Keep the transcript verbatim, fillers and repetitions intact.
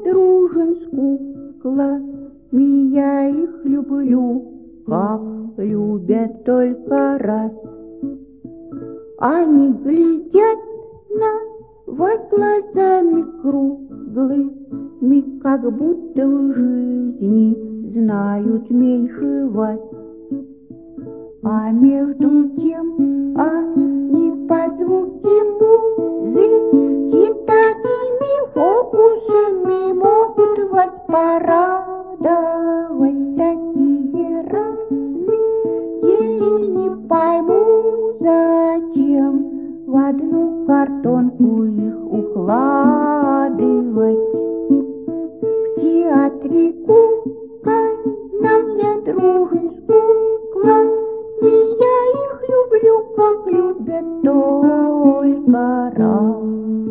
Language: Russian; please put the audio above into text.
дружен с куклами, я их люблю, как любят только раз. Они глядят на вас глазами круглыми, как будто в жизни знают меньше вас. А между тем они под звуки музыки такими фокусами могут вас порадовать. Такие разные, не пойму, зачем в одну картонку их укладывать. В театре кукольном я дружен с куклами, я их люблю, как любят только раз.